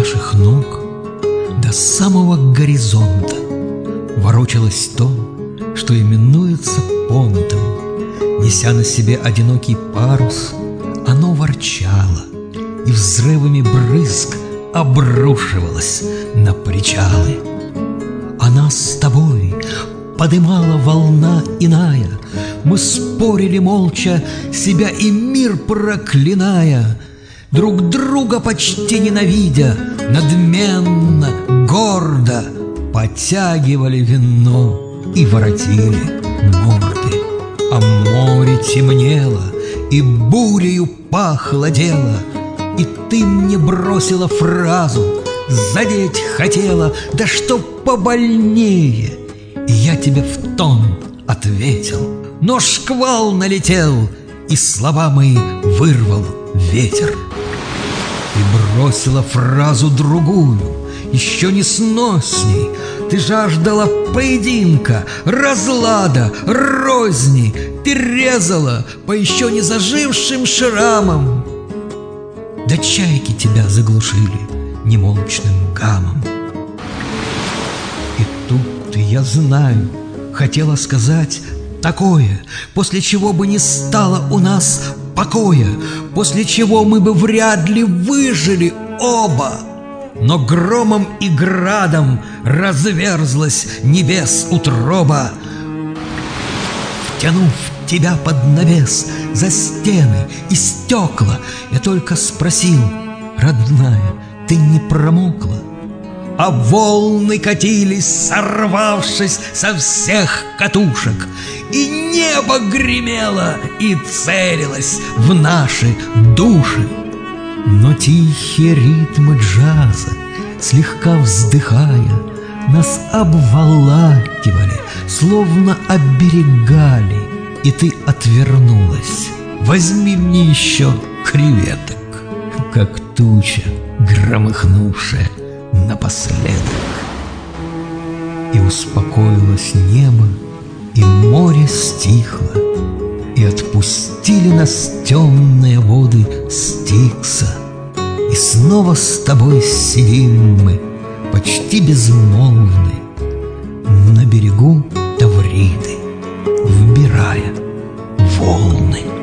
наших ног до самого горизонта ворочалось то, что именуется понтом. Неся на себе одинокий парус, оно ворчало и взрывами брызг обрушивалось на причалы. А нас с тобой подымала волна иная. Мы спорили молча, себя и мир проклиная, друг друга почти ненавидя, надменно, гордо потягивали вино и воротили морды. А море темнело, и бурею похолодело, и ты мне бросила фразу, задеть хотела, да что побольнее. И я тебе в тон ответил, но шквал налетел, и слова мои вырвал ветер. Ты бросила фразу другую, еще несносней. Ты жаждала поединка, разлада, розни. Ты резала по еще не зажившим шрамам. Да чайки тебя заглушили немолчным гамом. И тут я знаю, хотела сказать такое, после чего бы не стало у нас покоя, после чего мы бы вряд ли выжили оба. Но громом и градом разверзлась небес утроба. Втянув тебя под навес, за стены и стекла, я только спросил: родная, ты не промокла? А волны катились, сорвавшись со всех катушек, и небо гремело и целилось в наши души. Но тихие ритмы джаза, слегка вздыхая, нас обволакивали, словно оберегали. И ты отвернулась: возьми мне еще креветок, как туча, громыхнувшая напоследок. И успокоилось небо, и море стихло, и отпустили нас темные воды Стикса. И снова с тобой сидим мы, почти безмолвны, на берегу Тавриды, вбирая волны.